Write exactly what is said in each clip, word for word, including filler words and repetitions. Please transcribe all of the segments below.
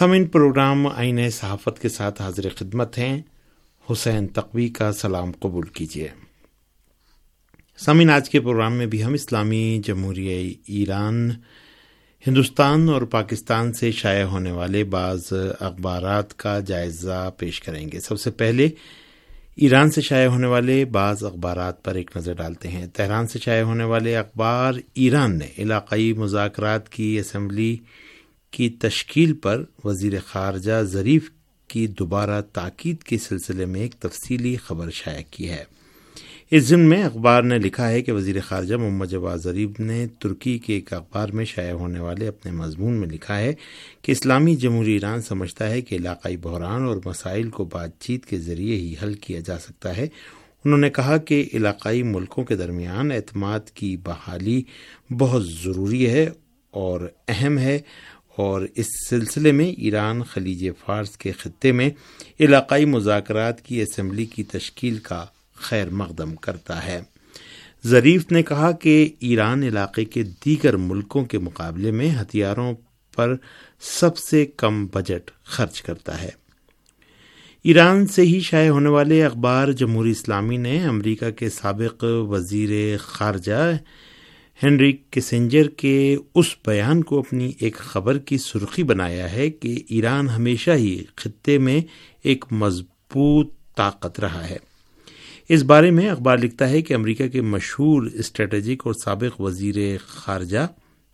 سامعین، پروگرام آئین صحافت کے ساتھ حاضر خدمت ہیں۔ حسین تقوی کا سلام قبول کیجیے۔ سامعین، آج کے پروگرام میں بھی ہم اسلامی جمہوریہ ایران، ہندوستان اور پاکستان سے شائع ہونے والے بعض اخبارات کا جائزہ پیش کریں گے۔ سب سے پہلے ایران سے شائع ہونے والے بعض اخبارات پر ایک نظر ڈالتے ہیں۔ تہران سے شائع ہونے والے اخبار: ایران نے علاقائی مذاکرات کی اسمبلی کی تشکیل پر وزیر خارجہ ظریف کی دوبارہ تاکید کے سلسلے میں ایک تفصیلی خبر شائع کی ہے۔ اس ضمن میں اخبار نے لکھا ہے کہ وزیر خارجہ محمد جواد ظریف نے ترکی کے ایک اخبار میں شائع ہونے والے اپنے مضمون میں لکھا ہے کہ اسلامی جمہوریہ ایران سمجھتا ہے کہ علاقائی بحران اور مسائل کو بات چیت کے ذریعے ہی حل کیا جا سکتا ہے۔ انہوں نے کہا کہ علاقائی ملکوں کے درمیان اعتماد کی بحالی بہت ضروری ہے اور اہم ہے، اور اس سلسلے میں ایران خلیج فارس کے خطے میں علاقائی مذاکرات کی اسمبلی کی تشکیل کا خیر مقدم کرتا ہے۔ ظریف نے کہا کہ ایران علاقے کے دیگر ملکوں کے مقابلے میں ہتھیاروں پر سب سے کم بجٹ خرچ کرتا ہے۔ ایران سے ہی شائع ہونے والے اخبار جمہوری اسلامی نے امریکہ کے سابق وزیر خارجہ ہنری کسنجر کے اس بیان کو اپنی ایک خبر کی سرخی بنایا ہے کہ ایران ہمیشہ ہی خطے میں ایک مضبوط طاقت رہا ہے۔ اس بارے میں اخبار لکھتا ہے کہ امریکہ کے مشہور اسٹریٹجک اور سابق وزیر خارجہ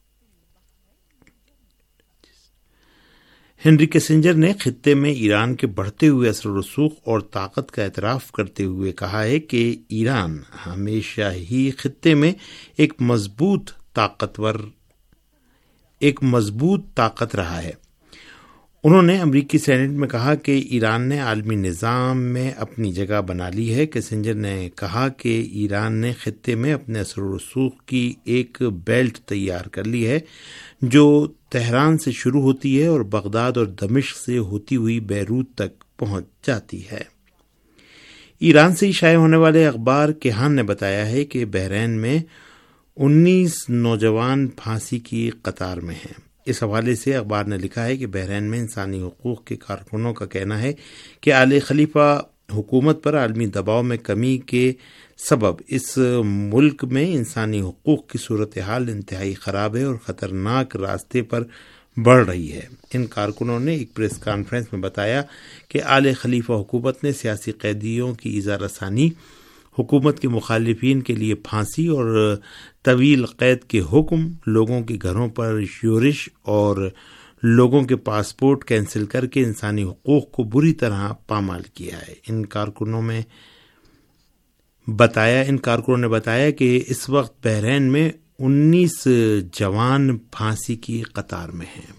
ہنری کسنجر نے خطے میں ایران کے بڑھتے ہوئے اثر و رسوخ اور طاقت کا اعتراف کرتے ہوئے کہا ہے کہ ایران ہمیشہ ہی خطے میں ایک مضبوط طاقتور ایک مضبوط طاقت رہا ہے۔ انہوں نے امریکی سینیٹ میں کہا کہ ایران نے عالمی نظام میں اپنی جگہ بنا لی ہے۔ کسنجر نے کہا کہ ایران نے خطے میں اپنے اثر و رسوخ کی ایک بیلٹ تیار کر لی ہے جو تہران سے شروع ہوتی ہے اور بغداد اور دمشق سے ہوتی ہوئی بیروت تک پہنچ جاتی ہے۔ ایران سے شائع ہونے والے اخبار کیہان نے بتایا ہے کہ بحرین میں انیس نوجوان پھانسی کی قطار میں ہیں۔ اس حوالے سے اخبار نے لکھا ہے کہ بحرین میں انسانی حقوق کے کارکنوں کا کہنا ہے کہ آل خلیفہ حکومت پر عالمی دباؤ میں کمی کے سبب اس ملک میں انسانی حقوق کی صورتحال انتہائی خراب ہے اور خطرناک راستے پر بڑھ رہی ہے۔ ان کارکنوں نے ایک پریس کانفرنس میں بتایا کہ آل خلیفہ حکومت نے سیاسی قیدیوں کی ایذا رسانی، حکومت کے مخالفین کے لیے پھانسی اور طویل قید کے حکم، لوگوں کے گھروں پر یورش اور لوگوں کے پاسپورٹ کینسل کر کے انسانی حقوق کو بری طرح پامال کیا ہے۔ ان کارکنوں میں بتایا ان کارکنوں نے بتایا کہ اس وقت بحرین میں انیس جوان پھانسی کی قطار میں ہیں۔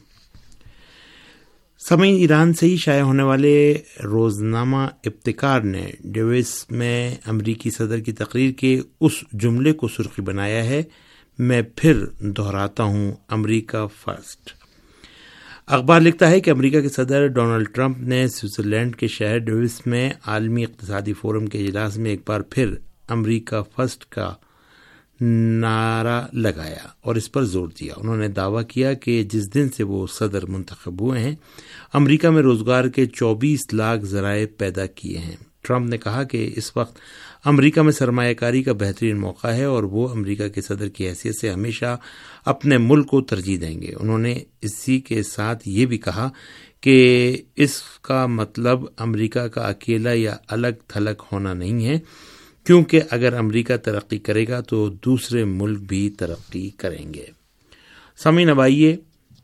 سامعین، ایران سے ہی شائع ہونے والے روزنامہ ابتکار نے ڈیوس میں امریکی صدر کی تقریر کے اس جملے کو سرخی بنایا ہے، میں پھر دہراتا ہوں، امریکہ فرسٹ۔ اخبار لکھتا ہے کہ امریکہ کے صدر ڈونلڈ ٹرمپ نے سوئٹزرلینڈ کے شہر ڈیوس میں عالمی اقتصادی فورم کے اجلاس میں ایک بار پھر امریکہ فرسٹ کا نعرہ لگایا اور اس پر زور دیا۔ انہوں نے دعویٰ کیا کہ جس دن سے وہ صدر منتخب ہوئے ہیں، امریکہ میں روزگار کے چوبیس لاکھ ذرائع پیدا کیے ہیں۔ ٹرمپ نے کہا کہ اس وقت امریکہ میں سرمایہ کاری کا بہترین موقع ہے اور وہ امریکہ کے صدر کی حیثیت سے ہمیشہ اپنے ملک کو ترجیح دیں گے۔ انہوں نے اسی کے ساتھ یہ بھی کہا کہ اس کا مطلب امریکہ کا اکیلا یا الگ تھلگ ہونا نہیں ہے، کیونکہ اگر امریکہ ترقی کرے گا تو دوسرے ملک بھی ترقی کریں گے۔ سامعین، اب آئیے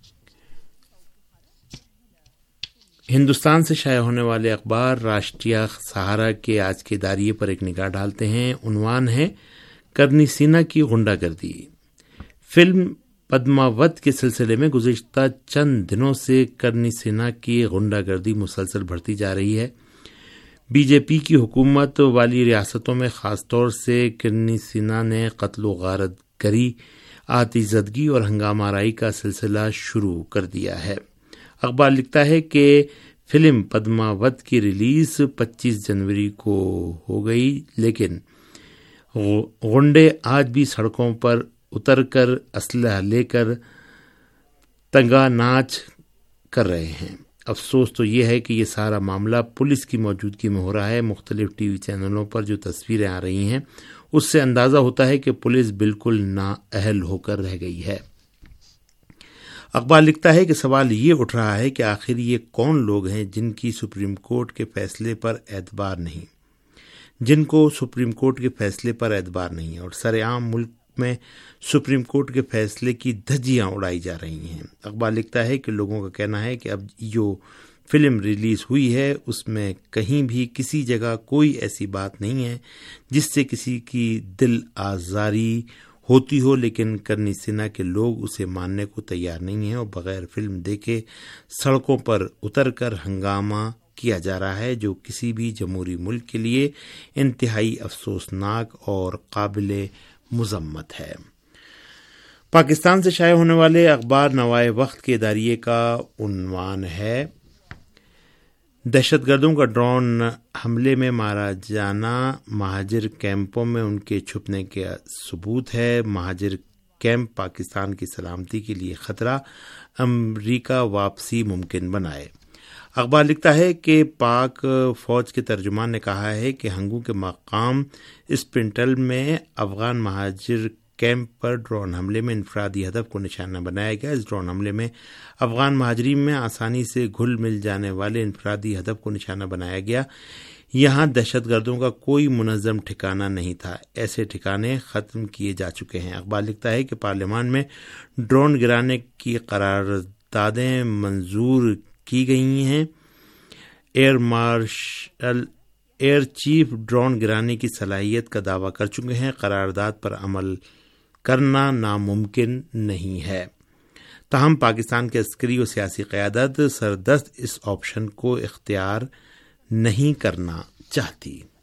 ہندوستان سے شائع ہونے والے اخبار راشٹریہ سہارا کے آج کے دائرے پر ایک نگاہ ڈالتے ہیں۔ عنوان ہے کرنی سینا کی غنڈہ گردی۔ فلم پدماوت کے سلسلے میں گزشتہ چند دنوں سے کرنی سینا کی غنڈہ گردی مسلسل بڑھتی جا رہی ہے۔ بی جے پی کی حکومت والی ریاستوں میں خاص طور سے کرنی سینا نے قتل و غارت گری، آتش زدگی اور ہنگامہ آرائی کا سلسلہ شروع کر دیا ہے۔ اخبار لکھتا ہے کہ فلم پدماوت کی ریلیز پچیس جنوری کو ہو گئی، لیکن غنڈے آج بھی سڑکوں پر اتر کر اسلحہ لے کر تنگا ناچ کر رہے ہیں۔ افسوس تو یہ ہے کہ یہ سارا معاملہ پولیس کی موجودگی میں ہو رہا ہے۔ مختلف ٹی وی چینلوں پر جو تصویریں آ رہی ہیں اس سے اندازہ ہوتا ہے کہ پولیس بالکل نااہل ہو کر رہ گئی ہے۔ اخبار لکھتا ہے کہ سوال یہ اٹھ رہا ہے کہ آخر یہ کون لوگ ہیں جن کی سپریم کورٹ کے فیصلے پر اعتبار نہیں جن کو سپریم کورٹ کے فیصلے پر اعتبار نہیں اور سرعام ملک میں سپریم کورٹ کے فیصلے کی دھجیاں اڑائی جا رہی ہیں۔ اخبار لکھتا ہے کہ لوگوں کا کہنا ہے کہ اب جو فلم ریلیز ہوئی ہے اس میں کہیں بھی کسی جگہ کوئی ایسی بات نہیں ہے جس سے کسی کی دل آزاری ہوتی ہو، لیکن کرنی سنہا کے لوگ اسے ماننے کو تیار نہیں ہیں اور بغیر فلم دیکھے سڑکوں پر اتر کر ہنگامہ کیا جا رہا ہے، جو کسی بھی جمہوری ملک کے لیے انتہائی افسوسناک اور قابل مذمت ہے۔ پاکستان سے شائع ہونے والے اخبار نوائے وقت کے اداریے کا عنوان ہے دہشت گردوں کا ڈرون حملے میں مارا جانا، مہاجر کیمپوں میں ان کے چھپنے کا ثبوت ہے، مہاجر کیمپ پاکستان کی سلامتی کے لیے خطرہ، امریکہ واپسی ممکن بنائے۔ اخبار لکھتا ہے کہ پاک فوج کے ترجمان نے کہا ہے کہ ہنگو کے مقام اسپنٹل میں افغان مہاجر کیمپ پر ڈرون حملے میں انفرادی ہدف کو نشانہ بنایا گیا۔ اس ڈرون حملے میں افغان مہاجرین میں آسانی سے گھل مل جانے والے انفرادی ہدف کو نشانہ بنایا گیا۔ یہاں دہشت گردوں کا کوئی منظم ٹھکانہ نہیں تھا، ایسے ٹھکانے ختم کیے جا چکے ہیں۔ اخبار لکھتا ہے کہ پارلیمان میں ڈرون گرانے کی قراردادیں منظور کی گئی ہیں۔ Air marshal air chief drone گرانے کی صلاحیت کا دعویٰ کر چکے ہیں۔ قرارداد پر عمل کرنا ناممکن نہیں ہے، تاہم پاکستان کی عسکری و سیاسی قیادت سردست اس آپشن کو اختیار نہیں کرنا چاہتی۔